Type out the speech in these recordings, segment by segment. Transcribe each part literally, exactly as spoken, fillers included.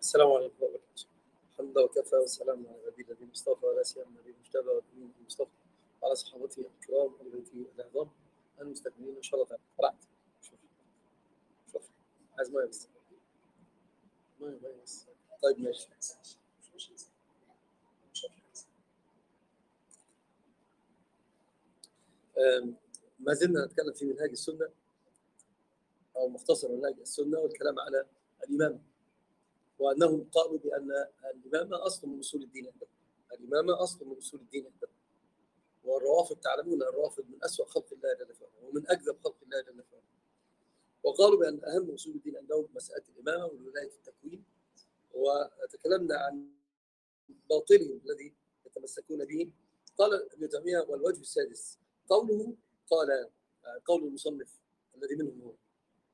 السلام عليكم ورحمة الله وبركاته. الحمد لله وكفى والسلام على نبي الذي المصطفى ولا سيما النبي المجتبى والامين المصطفى وعلى صحابته الكرام وبيته العظام المستكملين ان شاء الله تعالى. قرأت شوف شوف عايز ميه بس ميه ميه بس. طيب ماشي. أم، ما زلنا نتكلم في منهاج السنة أو مختصر منهاج السنة والكلام على الإمامة، وأنهم قالوا بأن الإمامة أصل من أصول الدين عندهم. الإمامة أصل من أصول الدين عندهم. والروافض تعلمون الروافض من أسوأ خلق الله جل وعلا ومن أكذب خلق الله جل وعلا. وقالوا بأن أهم أصول الدين عندهم مسألة الإمامة والولاية التكوين، وتكلمنا عن باطلهم الذي يتمسكون به. قال ابن تيمية والوجه السادس قوله، قال قول المصنف الذي منهم هو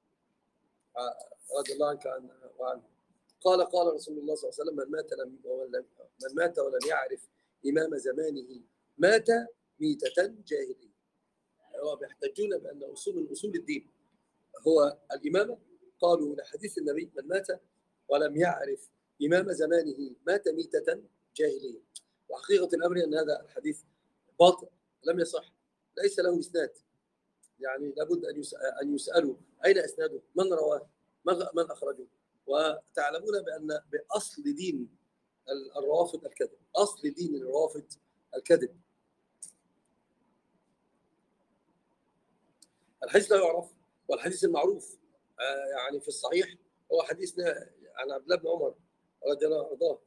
رضي الله عنك وعنه، قال قال رسول الله صلى الله عليه وسلم من مات لم من مات ولم يعرف إمام زمانه مات ميتة جاهلية. هو بيحتجون بأن أصول من أصول الدين هو الإمامة. قالوا لحديث النبي من مات ولم يعرف إمام زمانه مات ميتة جاهلية. وحقيقة الأمر أن هذا الحديث باطل لم يصح، ليس له إسناد، يعني لابد أن يسألوا أين إسناده، من رواه، من أخرجه. وتعلمون بأن بأصل دين الروافض الكذب، أصل دين الروافض الكذب. الحديث لا يعرف، والحديث المعروف يعني في الصحيح هو حديثنا عن عبد الله بن عمر رضي الله عنه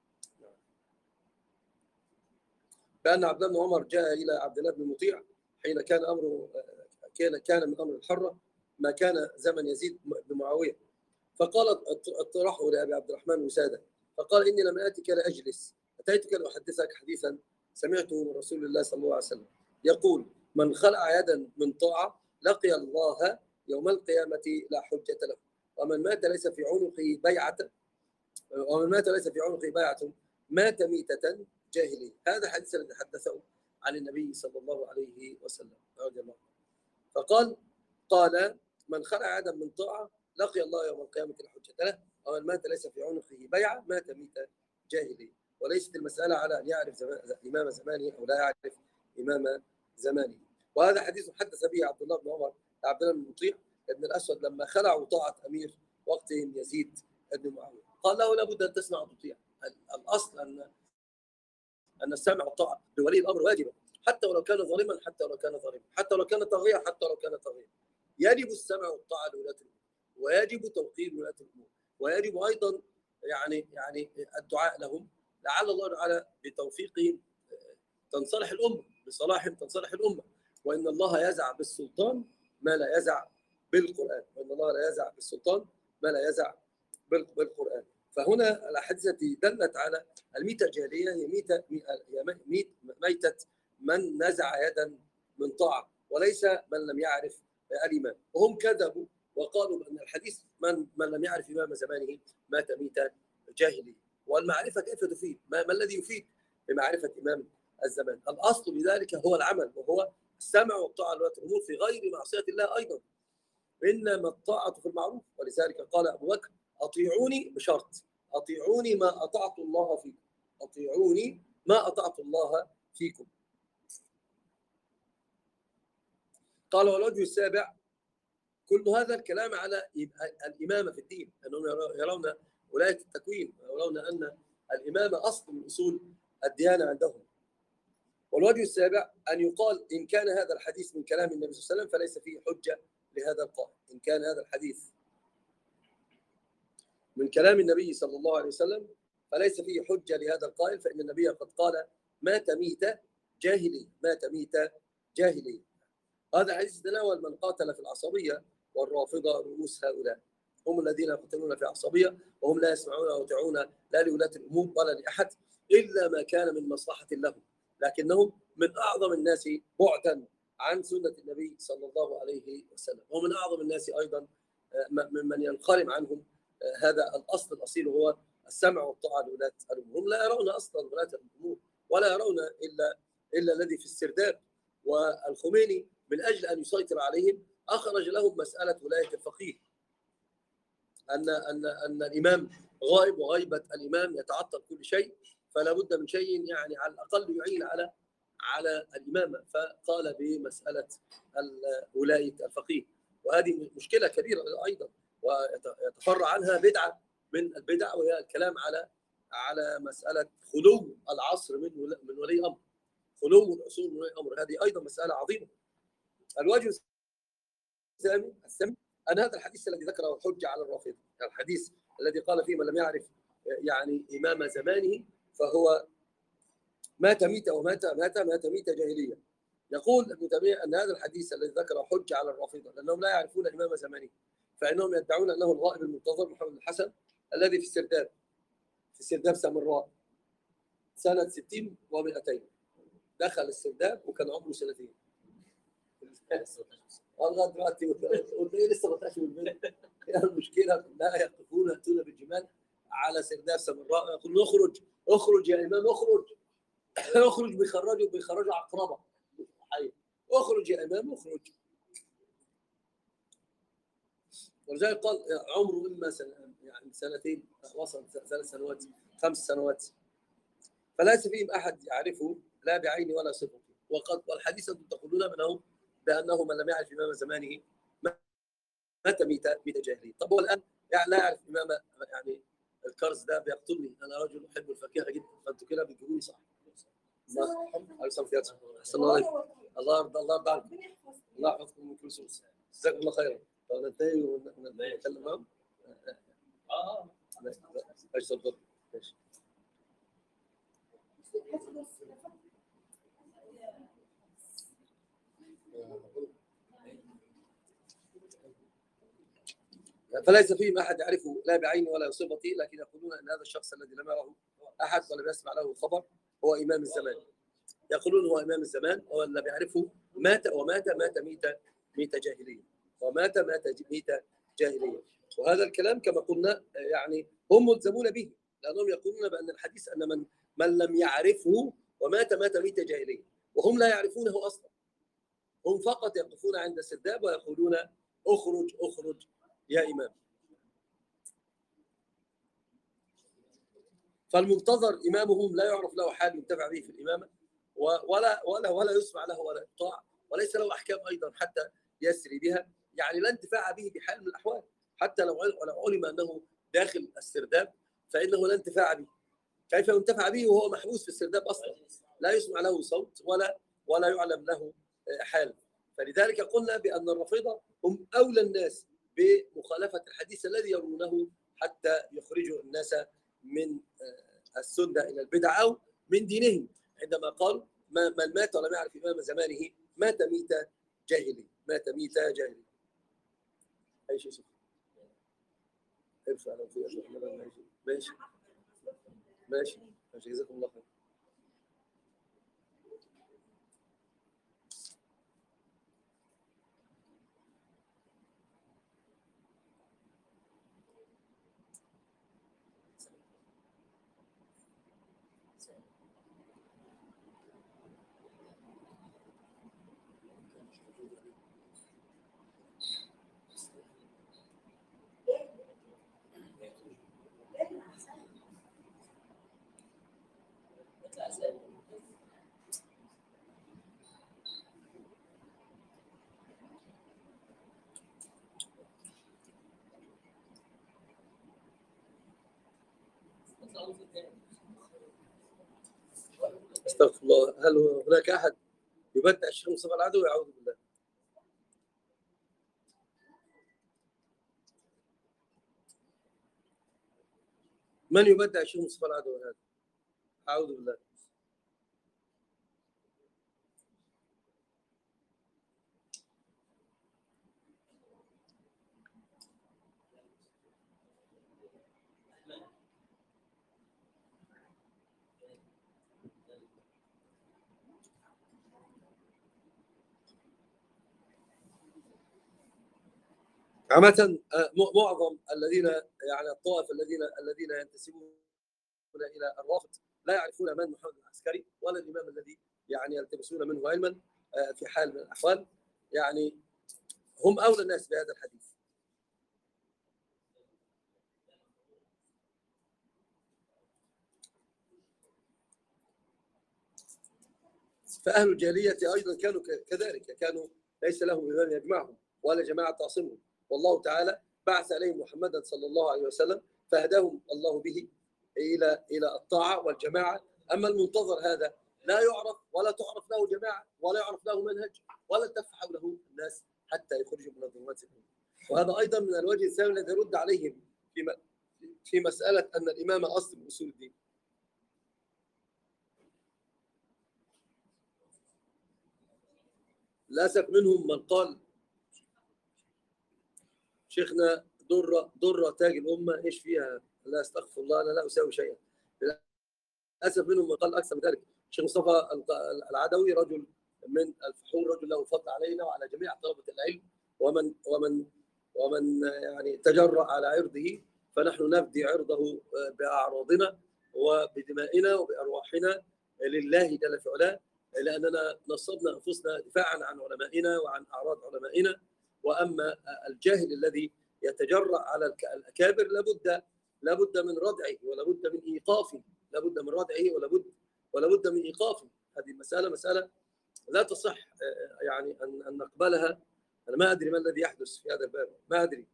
بأن عبد الله بن عمر جاء إلى عبد الله بن مطيع حين كان أمره كان كان من أمر الحرة ما كان زمن يزيد بن معاوية، فقال اطرحه لأبي عبد الرحمن وسادة، فقال إني لم آتك لأجلس، أتيتك لأحدثك حديثا سمعته من رسول الله صلى الله عليه وسلم يقول من خلع يدا من طاعة لقي الله يوم القيامة لا حجة له، ومن مات ليس في عنقه بيعة ومن مات ليس في عنقه بيعة مات ميتة جاهلية. هذا حديث الذي حدثه عن النبي صلى الله عليه وسلم رضي الله عنه. فقال قال من خلع يدا من طاعة لقي الله يوم القيامة لا حجة له، ومن مات ليس في عنقه بيعة مات ميتة جاهلية. وليست المسألة على أن يعرف إمام زمانه أو لا يعرف إمام زمانه. وهذا حديث حدث به عبد الله بن عمر عبد الله بن مطيع ابن الأسود لما خلعوا طاعة أمير وقتهم يزيد بن معاوية، قال له لابد أن تسمع وتطيع. الأصل أن أن السمع والطاعة لولي الأمر واجبة، حتى ولو كان ظالما، حتى ولو كان ظالما، حتى ولو كان طاغيا، حتى ولو كان طاغيا. يجب السمع والطاعة لولاة الأمور، ويجب توقير ولاة الأمور، ويجب أيضا يعني يعني الدعاء لهم لعل الله تعالى بتوفيقهم تنصلح الأمة، بصلاحهم تنصلح الأمة. وإن الله يزع بالسلطان ما لا يزع بالقرآن، وإن الله لا يزع بالسلطان ما لا يزع بالقرآن. فهنا الأحاديث التي دلت على الميتة الجاهلية هي ميتة هي ميتة من نزع يدا من طاعة، وليس من لم يعرف الإمام. وهم كذبوا وقالوا بأن الحديث من من لم يعرف إمام زمانه مات ميتة جاهلية. والمعرفة كيف تفيد؟ ما, ما الذي يفيد بمعرفة إمام الزمان؟ الأصل بذلك هو العمل، وهو السمع والطاعة لولاة الأمور في غير معصية الله أيضا، إنما الطاعة في المعروف. ولذلك قال أبو بكر أطيعوني بشرط أطيعوني ما أطعت الله فيكم، أطيعوني ما أطعت الله فيكم. قال والوجه السابع كل هذا الكلام على الإمامة في الدين، أنهم يرون ولاية التكوين، يرون أن الإمامة أصل من أصول الديانة عندهم. والوجه السابع أن يقال إن كان هذا الحديث من كلام النبي صلى الله عليه وسلم فليس فيه حجة لهذا القائل. إن كان هذا الحديث من كلام النبي صلى الله عليه وسلم فليس فيه حجة لهذا القائل، فإن النبي قد قال مات ميتة جاهلية، مات ميتة جاهلية. هذا حديث تناول من قاتل في العصبية، والرافضة رؤوس هؤلاء هم الذين يقتلون في عصبية، وهم لا يسمعون ويطيعون لا لولاة الأمور ولا لأحد إلا ما كان من مصلحة لهم، لكنهم من أعظم الناس بعدا عن سنة النبي صلى الله عليه وسلم، ومن أعظم الناس أيضا ممن ينقرم عنهم هذا الأصل الأصيل هو السمع والطاعة لولاة الأمور. هم لا يرون أصلا ولاة الأمور ولا يرون إلا إلا الذي في السرداب. والخميني من أجل أن يسيطر عليهم أخرج لهم مسألة ولاية الفقيه، أن أن أن الإمام غائب، وغيبة الإمام يتعطل كل شيء، فلا بد من شيء يعني على الأقل يعين على على الإمامة، فقال بمسألة ولاية الفقيه. وهذه مشكلة كبيرة أيضا، ويتفرع عنها بدعة من البدع، وهي الكلام على على مسألة خلو العصر من من ولي أمر، خلو الأصول من ولي أمر. هذه أيضا مسألة عظيمة. الوجه الثاني الثاني أن هذا الحديث الذي ذكره حجة على الرافضة، الحديث الذي قال فيه من لم يعرف يعني إمام زمانه فهو مات ميتة ومات مات مات ميتة جاهلية. يقول ابن تيمية أن هذا الحديث الذي ذكره حجة على الرافضة، لأنهم لا يعرفون إمام زمانه، فإنهم يدعون أنه الغائب المنتظر محمد الحسن الذي في السرداب، في السرداب سامراء سنة ستين ومئتين، دخل السرداب وكان عمره سنتين. والله دلوقتي قلت ايه لسه ما طلعش من البيت. المشكله كلها يقفون ياتون بالجمال على سرداب سامراء، يقولون اخرج اخرج يا امام اخرج اخرج، بيخرجوا بيخرجوا عقربه حي، اخرج يا امام اخرج. ولذلك قال عمره اما سنة يعني سنتين، وصل ثلاث سنوات خمس سنوات، فليس فيهم احد يعرفه لا بعينه ولا صفته. وقد والحديث انتم تقولون منه بانه من لم يعرف امام زمانه مات ميتة ميتة جاهلية. طب هو الان يعني لا يعرف امام، يعني الكرز ده بيقتلني، انا رجل احب الفكاهه جدا، فانتوا كده بتجيبوني صح. الله الله الله يرضى الله يرضى عنكم، الله يحفظكم من كل سوء. جزاكم الله خيرا. طب ننتهي ونتكلم معاهم. اه ماشي اتفضل. ماشي. فليس فيهم احد يعرفه لا بعينه ولا بصفته، لكن يقولون ان هذا الشخص الذي لم يره احد ولم يسمع له خبر هو امام الزمان. يقولون هو امام الزمان، هو اللي بيعرفه مات ومات مات ميتة ميتة جاهليه، ومات مات ميتة جاهليه. وهذا الكلام كما قلنا يعني هم ملزمون به، لانهم يقولون بان الحديث ان من من لم يعرفه ومات مات ميتة جاهليه، وهم لا يعرفونه اصلا. هم فقط يقفون عند السرداب ويقولون اخرج اخرج يا امام. فالمنتظر امامهم لا يعرف له حال ينتفع به في الامامه، ولا ولا ولا يسمع له ولا يطاع، وليس له احكام ايضا حتى يسري بها، يعني لا انتفاع به بحال من الاحوال. حتى لو علم انه داخل السرداب فانه لا انتفاع به. كيف ينتفع به وهو محبوس في السرداب اصلا، لا يسمع له صوت ولا ولا يعلم له حال. فلذلك قلنا بان الرافضه هم اولى الناس بمخالفه الحديث الذي يرونه حتى يخرجوا الناس من السنه الى البدع او من دينهم، عندما قال من مات ولم يعرف امام زمانه مات ميتة جاهلي، مات ميتة جاهلي. اي شيء سخن ارفع لو في اشياء. ماشي ماشي ماشي جزاكم الله خير. استغفر الله. هل هناك احد يبدع الشيخ مصطفى العدوي؟ اعوذ بالله. من يبدع الشيخ مصطفى العدوي هذا؟ اعوذ بالله. عامة معظم الذين يعني الطوائف الذين الذين ينتسبون الى الرافض لا يعرفون من محمد العسكري ولا الامام الذي يعني يلتمسون منه علما في حال من الاحوال. يعني هم اولى الناس بهذا الحديث. فأهل الجاهلية أيضا كانوا كذلك، كانوا ليس لهم إمام يجمعهم ولا جماعة تعصمهم، والله تعالى بعث عليهم محمدا صلى الله عليه وسلم فهداهم الله به إلى إلى الطاعة والجماعة. أما المنتظر هذا لا يعرف ولا تعرف له جماعة ولا يعرف له منهج ولا تلف حوله الناس حتى يخرجوا من الظلمات الأولى. وهذا أيضا من الوجه الثاني الذي يرد عليهم في في مسألة أن الإمامة أصل من أصول الدين. للأسف منهم من قال شيخنا ضر ضر تاج الأمة إيش فيها؟ لا استغفر الله أنا لا أساوي شيئا. للأسف منهم من قال أكثر من ذلك. الشيخ مصطفى العدوي رجل من الفحول، رجل له فضل علينا وعلى جميع طلبة العلم، ومن ومن ومن يعني تجرأ على عرضه فنحن نفدي عرضه بأعراضنا وبدمائنا وبأرواحنا لله جل في علاه، لأننا نصبنا أنفسنا دفاعا عن علمائنا وعن أعراض علمائنا. وأما الجاهل الذي يتجرأ على الأكابر لابد لابد من ردعه ولابد من إيقافه، لابد من ردعه ولابد ولابد من إيقافه. هذه المسألة مسألة لا تصح يعني أن أن نقبلها. أنا ما أدري ما الذي يحدث في هذا الباب، ما أدري.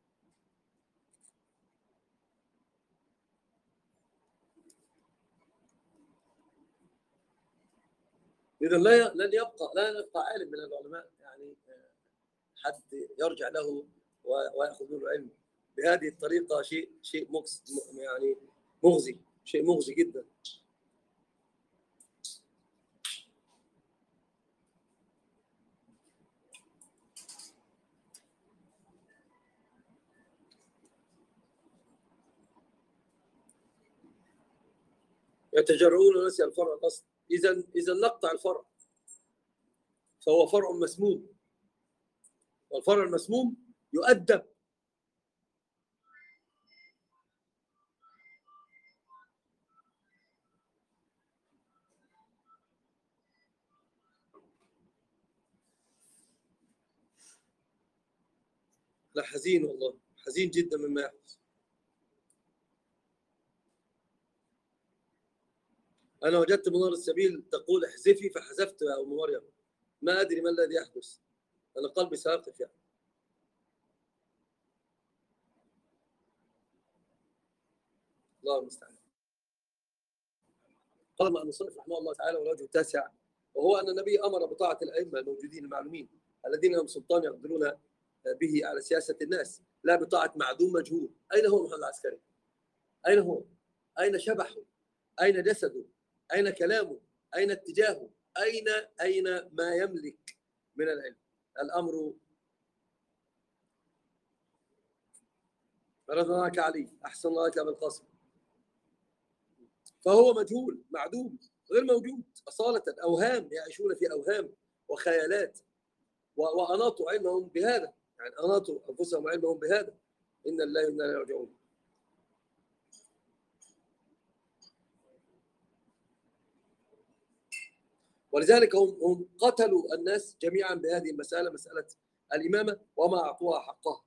إذا لا لن يبقى لا يبقى عالم من العلماء يعني حد يرجع له ويأخذ منه العلم بهذه الطريقة. شيء شيء يعني مغزي، شيء مغزي جدا. يتجرؤون ونسي الفرع الأصل. إذا إذا نقطع الفرع فهو فرع مسموم، والفرع المسموم يؤدب. لا حزين والله، حزين جدا مما يحدث. أنا وجدت منار السبيل تقول احذفي فحذفت يا أم مريم، ما أدري ما الذي يحدث، أنا قلبي ساقط يعني. الله المستعان. قال المصنف رحمه الله تعالى والوجه التاسع وهو أن النبي أمر بطاعة الأئمة الموجودين المعلومين الذين لهم سلطان يقدرون به على سياسة الناس، لا بطاعة معدوم مجهول. أين هو محمد العسكري؟ أين هو؟ أين شبحه؟ أين جسده؟ أين كلامه؟ أين اتجاهه؟ أين أين ما يملك من العلم؟ الأمر رضناك علي أحسن الله لك بالقاسم، فهو مجهول معدوم غير موجود أصالة، أوهام يعيشون في أوهام وخيالات، وأناطوا علمهم بهذا، يعني أناطوا أنفسهم علمهم بهذا. إن الله وإنا إليه راجعون. ولذلك هم هم قتلوا الناس جميعا بهذه المسألة، مسألة الإمامة، وما أعطوها حقها.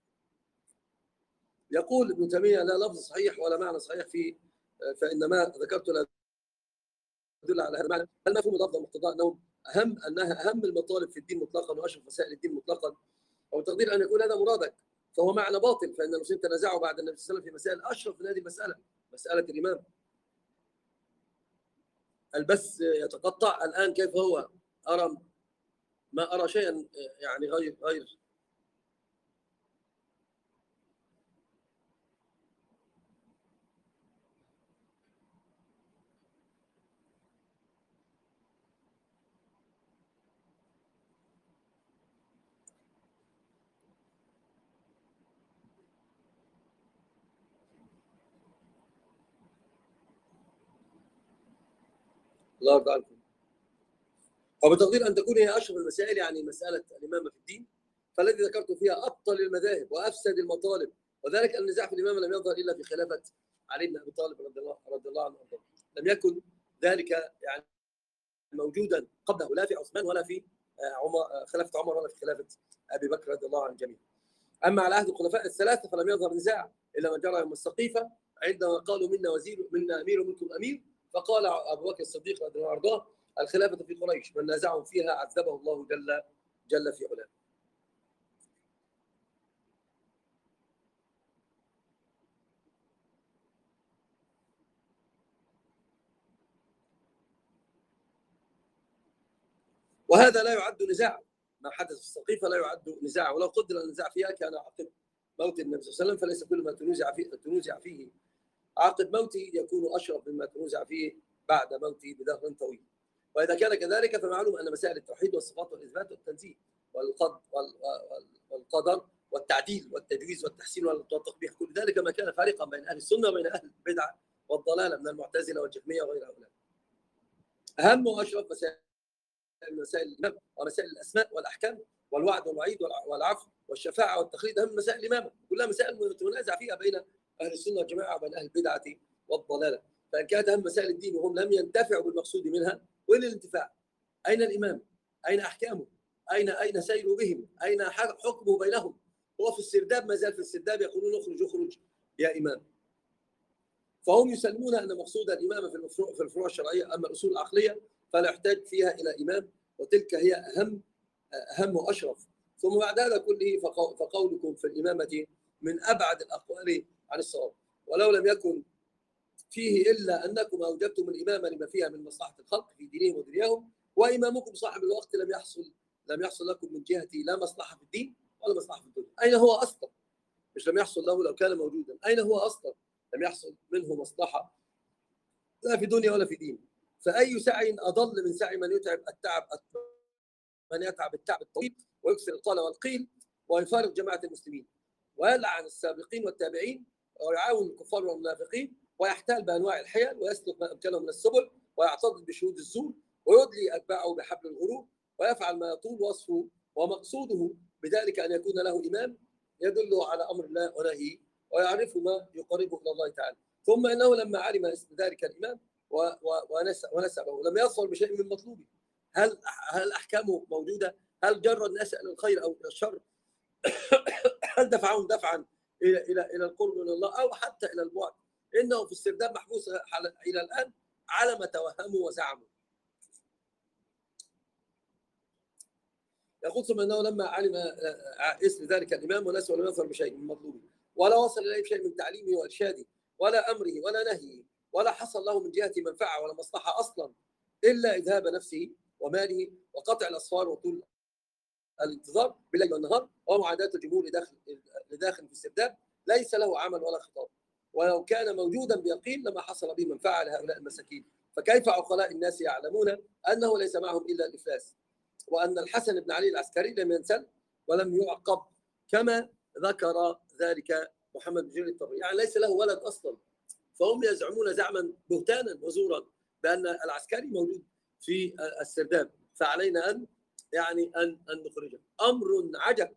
يقول ابن تيمية لا لفظ صحيح ولا معنى صحيح فيه، فإن ما ذكرت لا يدل على هذا المعنى. هل مفهوم لفظ مقتضاه أنهم أهم أنها أهم المطالب في الدين مطلقا وأشرف مسائل الدين مطلقا، أو تقدير أن يكون هذا مرادك فهو معنى باطل، فإن المسلمين تنازعوا بعد النبي صلى الله عليه وسلم في مسائل أشرف من هذه المسألة، مسألة الإمام. البث يتقطع الآن، كيف هو؟ أرى ما أرى شيئا يعني غير غير الله يرضى عنكم. وبتقدير أن تكون هي أشرف المسائل، يعني مسألة الإمامة في الدين، فالذي ذكرت فيها أبطل المذاهب وأفسد المطالب، وذلك النزاع في الإمامة لم يظهر إلا في خلافة علي بن أبي طالب رضي الله رضي الله عنه، لم يكن ذلك يعني موجودا قبله لا في عثمان ولا في عمر خلافة عمر ولا في خلافة أبي بكر رضي الله عن الجميع. أما على عهد الخلفاء الثلاثة فلم يظهر نزاع إلا ما جرى يوم السقيفة عندما قالوا منا وزير منا أمير ومنكم أمير، فقال أبو بكر الصديق رضي الله عنه الخلافة في قريش، من نازعهم فيها عذبه الله جل جل في علاه. وهذا لا يعد نزاع، ما حدث في السقيفة لا يعد نزاع، ولو قدر النزاع فيها كان عقب موت النبي صلى الله عليه وسلم، فليس كل ما تنوزع فيه تنوزع فيه عقب موته يكون أشرف مما تنوزع فيه بعد موته بدهر طويل. وإذا كان كذلك فمعلوم أن مسائل التوحيد والصفات والإثبات والتنزيه والقدر والتعديل والتجويز والتحسين والتقبيح كل ذلك ما كان فارقا بين أهل السنة وبين أهل البدع والضلالة من المعتزلة والجهمية وغير هؤلاء. أهم وأشرف مسائل مسائل الإمامة ومسائل الأسماء والأحكام والوعد والوعيد والعفو والشفاعة والتخليد، أهم مسائل الإمامة، كلها مسائل متنازع فيها بين أهل السنة والجماعة وبين أهل البدعة والضلالة. فإن كانت أهم مسائل الدين وهم لم ينتفعوا بالمقصود منها، وين الانتفاع؟ أين الإمام؟ أين أحكامه؟ أين أين سير بهم؟ أين حكمه بينهم؟ هو في السرداب، ما زال في السرداب يقولون اخرج اخرج يا إمام. فهم يسلمون أن مقصود الإمامة في الفروع في الفروع الشرعية، أما الأصول العقلية فلا يحتاج فيها إلى إمام، وتلك هي أهم أهم وأشرف. ثم بعد هذا كله فقولكم في الإمامة من أبعد الأقوال عن الصواب، ولو لم يكن فيه إلا أنكم أوجبتم الإمامة لما فيها من مصلحة الخلق في دينهم ودنياهم، وإمامكم صاحب الوقت لم يحصل لم يحصل لكم من جهتي لا مصلحة في الدين ولا مصلحة في الدنيا. أين هو أصلا؟ مش لم يحصل له لو كان موجودا، أين هو أصلا؟ لم يحصل منه مصلحة لا في دنيا ولا في دين. فأي سعي أضل من سعي من يتعب التعب من يتعب التعب الطويل ويكسر القال والقيل ويفارق جماعة المسلمين ويلعن السابقين والتابعين ويعاون الكفار والمنافقين ويحتال بأنواع الحيل ويسلك ما أمكنه من السبل ويعتضد بشهود الزور ويدلي أتباعه بحبل الغرور ويفعل ما يطول وصفه، ومقصوده بذلك أن يكون له إمام يدله على أمر الله ونهيه ويعرف ما يقربه إلى الله تعالى. ثم إنه لما علم اسم ذلك الإمام ونسبه لم يصل بشيء من مطلوبه. هل هل أحكامه موجودة؟ هل جر الناس إلى الخير أو إلى الشر؟ هل دفعهم دفعا إلى إلى إلى القرب من الله أو حتى إلى البعد؟ إنه في السرداب محبوس إلى الآن على ما توهموا وزعموا. يقول ثم انه لما علم اسم ذلك الامام وناس ولم يظهر بشيء من مطلوبه ولا وصل اليه بشيء من تعليمه وارشاده ولا امره ولا نهيه ولا حصل له من جهه منفعه ولا مصلحه اصلا الا اذهاب نفسه وماله وقطع الاصفار وطول الانتظار بالليل والنهار ومعاداه الجمهور لداخل لداخل في السرداب، ليس له عمل ولا خطاب، ولو كان موجودا بيقين لما حصل به منفعه لهؤلاء المساكين. فكيف عقلاء الناس يعلمون انه ليس معهم الا الافلاس، وأن الحسن بن علي العسكري لم ينسل ولم يعقب كما ذكر ذلك محمد بن جرير الطبري، يعني ليس له ولد أصلا. فهم يزعمون زعما بهتانا وزورا بأن العسكري موجود في السرداب، فعلينا أن يعني أن أن نخرجه. أمر عجب.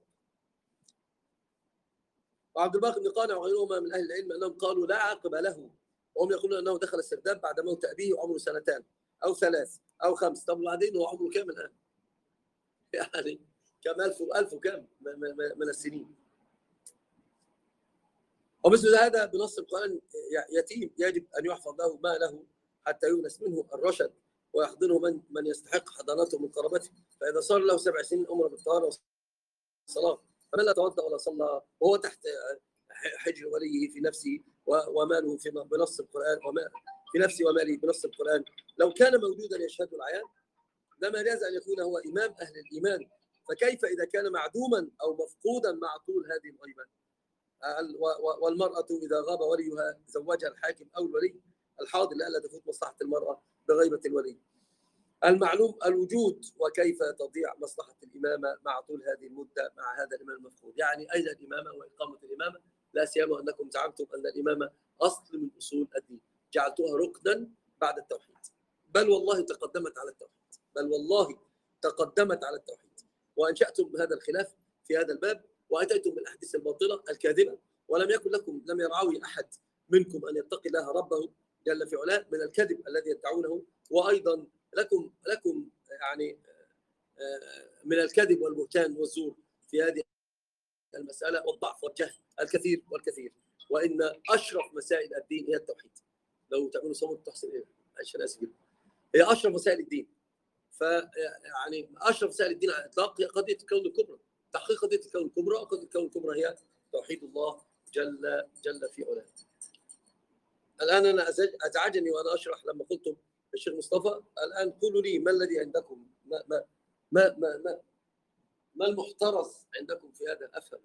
وعبد الباقي بن قانع وغيرهما من أهل العلم أنهم قالوا لا عقب له، وهم يقولون أنه دخل السرداب بعد موت أبيه وعمره سنتان أو ثلاث أو خمس. طب وبعدين هو عمره كام الآن؟ يعني كم ألف وألف وكم من السنين. ومثل هذا بنص القرآن يتيم يجب أن يحفظ له ماله حتى يونس منه الرشد ويحضنه من من يستحق حضانته من قرابته. فإذا صار له سبع سنين أمر بالطهارة والصلاة فمن لا توضأ ولا صلى وهو تحت حجر وليه في نفسه وماله في بنص القرآن وما في نفسه وماله بنص القرآن، لو كان موجودا يشهد العيان لما جاز أن يكون هو إمام أهل الإيمان، فكيف إذا كان معدوما أو مفقودا مع طول هذه الغيبة؟ والمرأة إذا غاب وليها زوجها الحاكم أو الولي الحاضر لئلا تفوت مصلحة المرأة بغيبة الولي. المعلوم الوجود، وكيف تضيع مصلحة الإمامة مع طول هذه المدة مع هذا الإمام المفقود؟ يعني أين الإمامة وإقامة الإمامة؟ لا سيما أنكم زعمتم أن الإمامة أصل من أصول الدين، جعلتوها ركنا بعد التوحيد، بل والله تقدمت على التوحيد بل والله تقدمت على التوحيد، وأنشأتم هذا الخلاف في هذا الباب وأتيتم بالأحاديث الباطلة الكاذبة، ولم يكن لكم لم يرعوي أحد منكم أن يتقي الله ربه جل في علاه من الكذب الذي يدعونه، وأيضا لكم لكم يعني من الكذب والبهتان والزور في هذه المسألة والضعف والجهل الكثير والكثير. وإن أشرف مسائل الدين هي التوحيد. لو تعملوا صوم تحسن إيه؟ عشان أسجد. هي أشرف مسائل الدين، فيعني اشرف مسائل الدين على الاطلاق هي قضيه الكون الكبرى. تحقيق قضيه الكون الكبرى، قضيه الكون الكبرى هي توحيد الله جل جل في علاه. الان انا ازعجني وانا اشرح لما قلتم الشيخ مصطفى الان قولوا لي ما الذي عندكم، ما ما ما ما, ما, ما المحترز عندكم في هذا؟ افهم.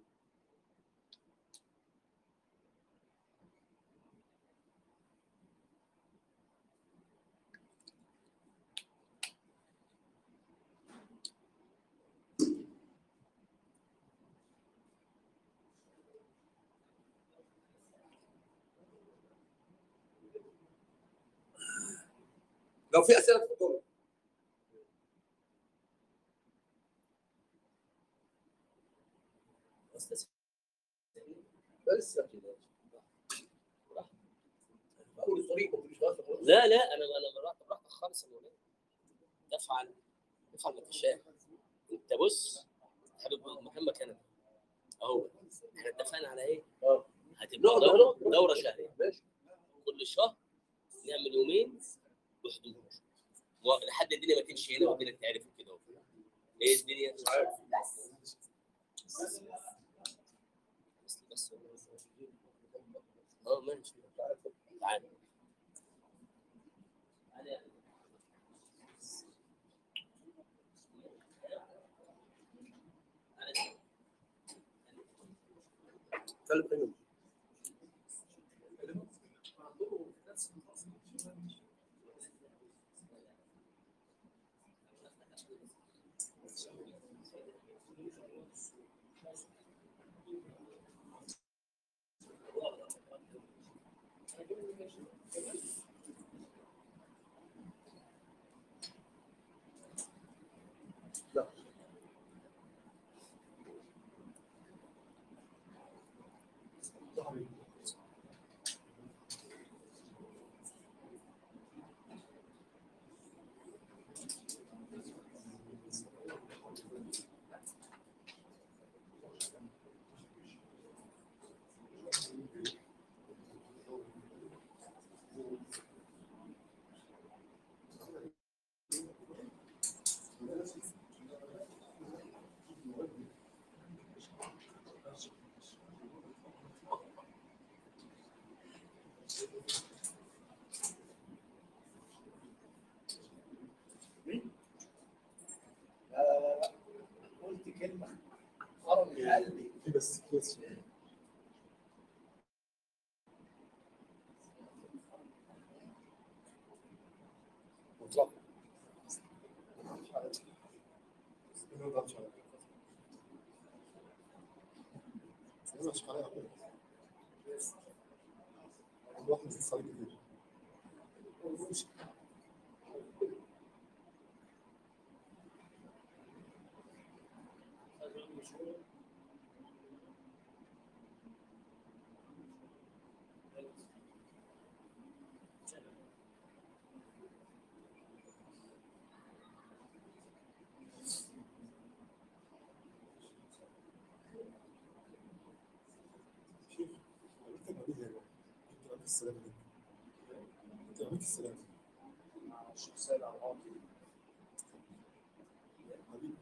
لو في اسئله تفضلوا. لسه اول الطريق مش واقف. لا لا انا انا رحت رحت خالص يا مولانا. افعل افعل ما تشاء. انت بص حبيب محمد كان اهو احنا اتفقنا على ايه؟ اه هتبقى دوره دوره شهريه ماشي. كل شهر نعمل يومين بحضور لحد الدنيا ما تمشي هنا والدنيا تعرف كده. ايه الدنيا؟ مش عارف بس بس اه ماشي تعالى اتكلم كلمه. لا قلت كلمه خرب قلبي بس بس مطلق. السلام عليكم. السلام. الشخصيه العربيه حبيبي.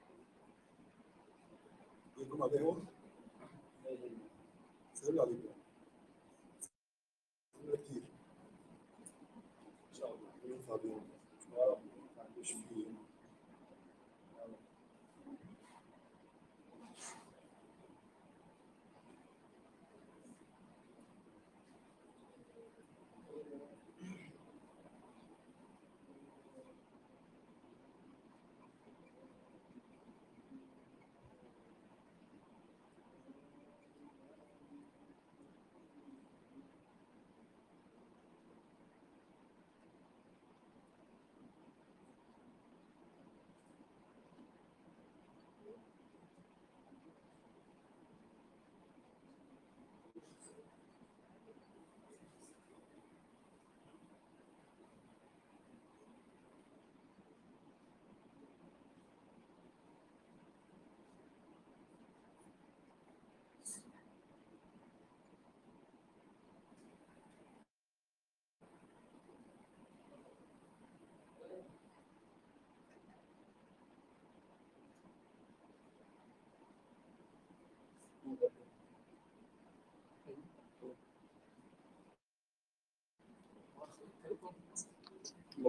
يقوم عليه هو. سلام عليكم. كتير. ان شاء الله ينفع بيهم. مش فيه.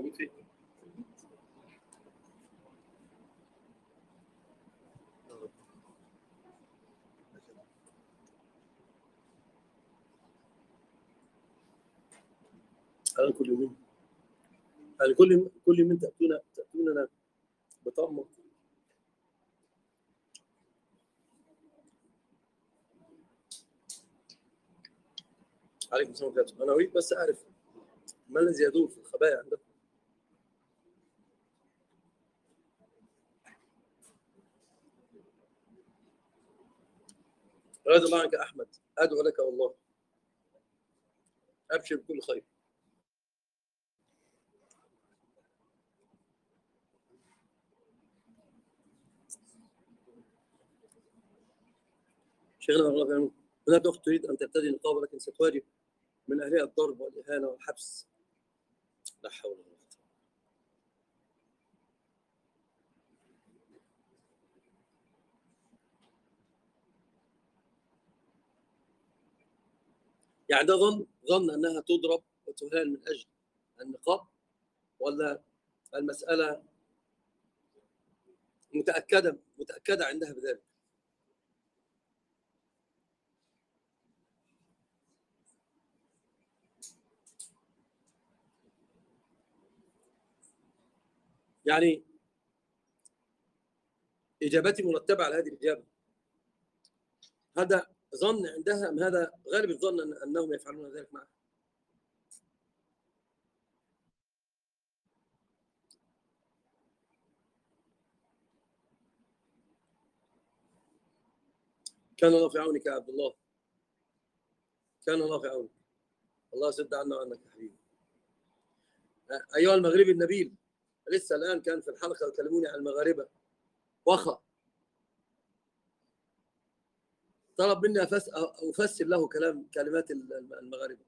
موجود فين؟ أنا كل يوم أنا كل يوم كل يوم تأتون تأتوننا بطعم. عليكم السلام ورحمة الله. أنا أريد بس أعرف ما الذي يدور في الخبايا عندكم؟ رضي الله عنك أحمد، أدعو لك والله، أبشر بكل خير. شيخنا الله يعينك، هناك أخت تريد أن ترتدي نقاب لكن ستواجه من أهلها الضرب والإهانة والحبس. لا حول ولا قوة. يعني ده ظن ظن أنها تضرب وتهان من أجل النقاب، ولا المسألة متأكدة متأكدة عندها بذلك؟ يعني إجابتي مرتبة على هذه الإجابة. هذا ظن عندها أم هذا غالب الظن أن أنهم يفعلون ذلك معها؟ كان الله في عونك يا عبد الله، كان الله في عونك، الله يسد عنا وعنك يا حبيبي. أيها المغربي النبيل، لسه الآن كان في الحلقة يكلموني عن المغاربة وخا، طلب مني أفسر له كلام كلمات المغاربة.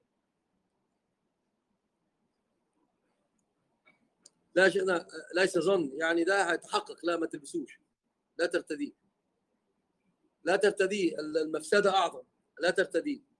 لا شيخنا ليس ظن، يعني ده هيتحقق. لا ما تلبسوش، لا ترتديه، لا ترتديه، المفسدة أعظم، لا ترتديه.